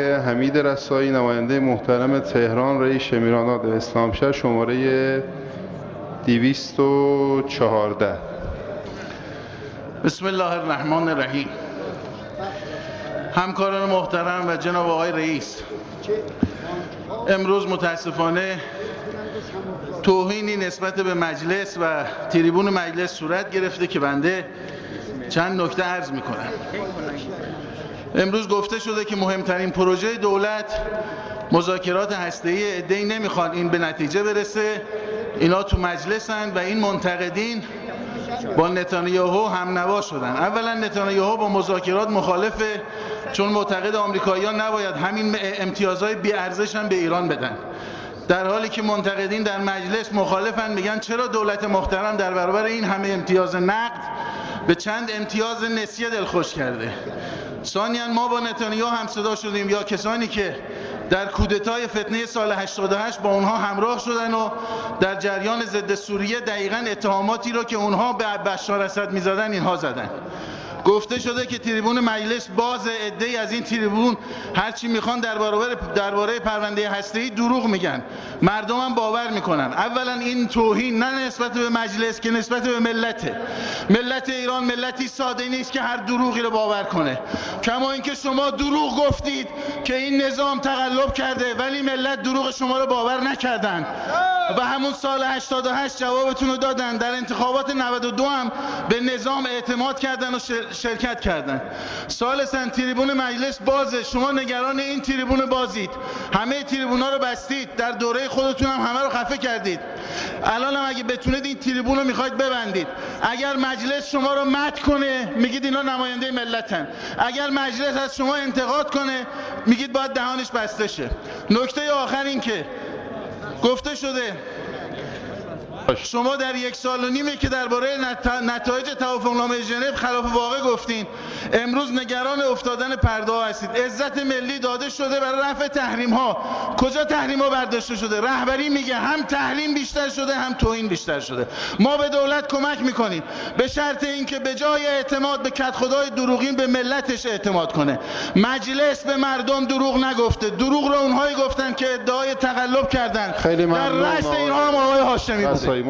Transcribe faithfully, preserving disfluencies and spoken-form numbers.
حمید رسایی، نماینده محترم تهران، رئیس شمیرانات اسلامشهر، شماره دویست و چهارده. بسم الله الرحمن الرحیم. همکاران محترم و جناب آقای رئیس، امروز متاسفانه توهینی نسبت به مجلس و تریبون مجلس صورت گرفته که بنده چند نکته عرض میکنم. امروز گفته شده که مهمترین پروژه دولت مذاکرات هسته‌ای، عده‌ای نمیخوان این به نتیجه برسه، اینا تو مجلسن و این منتقدین با نتانیاهو هم نوا شدن. اولا نتانیاهو با مذاکرات مخالفه، چون معتقد آمریکایی‌ها نباید همین امتیازهای بی ارزش هم به ایران بدن، در حالی که منتقدین در مجلس مخالفن، میگن چرا دولت محترم در برابر این همه امتیاز نقد به چند امتیاز نسیه دلخوش کرده. ثانیاً ما با نتانیاهو هم صدا شدیم، یا کسانی که در کودتای فتنه سال هشتاد و هشت با اونها همراه شدن و در جریان ضد سوریه دقیقاً اتهاماتی رو که اونها به بشار اسد میزدن اینها زدن. گفته شده که تریبون مجلس باز، عده‌ای از این تریبون هرچی میخوان درباره درباره پرونده هسته‌ای دروغ میگن، مردم هم باور میکنن. اولا این توهین نه نسبت به مجلس که نسبت به ملته. ملت ایران ملتی ساده نیست که هر دروغی رو باور کنه، کما اینکه شما دروغ گفتید که این نظام تقلب کرده ولی ملت دروغ شما رو باور نکردن و همون سال هشتاد و هشت جوابتون رو دادن. در انتخابات نود و دو هم به نظام اعتماد کردن و شرکت کردن. ثالثاً تریبون مجلس بازه، شما نگران این تریبون بازید، همه تریبونا رو بستید، در دوره خودتون هم همه رو خفه کردید. الان هم اگه بتونید این تریبون رو میخواید ببندید. اگر مجلس شما رو مدح کنه میگید اینا نماینده ملتن، اگر مجلس از شما انتقاد کنه میگید باید دهانش بسته شه. نکته آخر این که گفته شده شما در یک سال و نیمه که درباره نتایج توافقنامه ژنو خلاف واقع گفتین، امروز نگران افتادن پرده ها هستید. عزت ملی داده شده برای رفع تحریم ها، کجا تحریم ها برداشته شده؟ رهبری میگه هم تحریم بیشتر شده هم توهین بیشتر شده. ما به دولت کمک میکنیم به شرط اینکه به جای اعتماد به کدخدای دروغین به ملتش اعتماد کنه. مجلس به مردم دروغ نگفته، دروغ رو اونهایی گفتن که ادعای تقلب کردن. در رأس اینها هم آقای هاشمی بود.